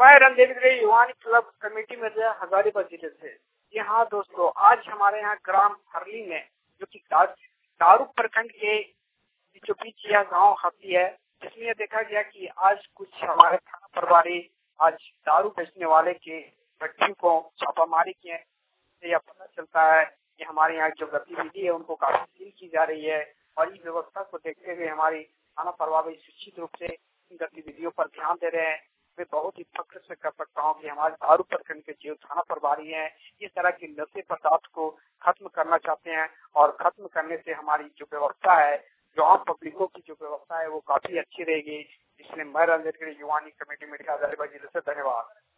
मैं Randevi युवानी club committee में हजारीबाग जिले से। यहाँ दोस्तों, आज हमारे यहाँ ग्राम हरली में जो कि दारू प्रखंड के बीचों बीच यह गाँव आती है, जिसमें यह देखा गया कि आज कुछ हमारे थाना प्रभारी आज दारू बेचने वाले के भट्टी को छापामारी किए। यह पता चलता है कि हमारे यहाँ जो गतिविधि है उनको काफी सील की जा रही है और इस व्यवस्था को देखते हुए हमारी थाना प्रभारी निश्चित रूप से इन गतिविधियों पर ध्यान दे रहे हैं। मैं बहुत ही फख्र से कर सकता हूँ कि हमारे दारू प्रखंड के जो थाना प्रभारी हैं इस तरह के नशे पदार्थ को खत्म करना चाहते हैं और खत्म करने से हमारी जो व्यवस्था है, जो आम पब्लिकों की जो व्यवस्था है वो काफी अच्छी रहेगी। इसलिए मैं रणदेवी युवानी कमेटी में हजारीबाग जिले से धन्यवाद।